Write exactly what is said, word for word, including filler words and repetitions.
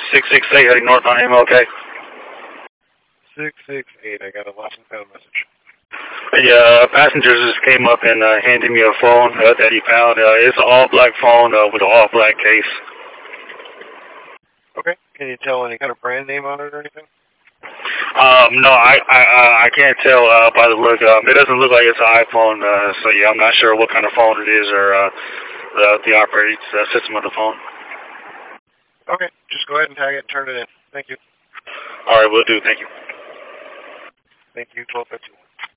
six six eight heading north on M L K. six six eight, I got a lost and found message. Yeah, uh, passengers just came up and uh, handed me a phone uh, that he found. Uh, it's an all-black phone uh, with an all-black case. Okay. Can you tell any kind of brand name on it or anything? Um, no, I I uh, I can't tell uh, by the look. Um, it doesn't look like it's an iPhone, uh, so yeah, I'm not sure what kind of phone it is or uh, the, the operating uh, system of the phone. Okay, just go ahead and tag it and turn it in. Thank you. All right, will do. Thank you. Thank you, twelve fifty-one.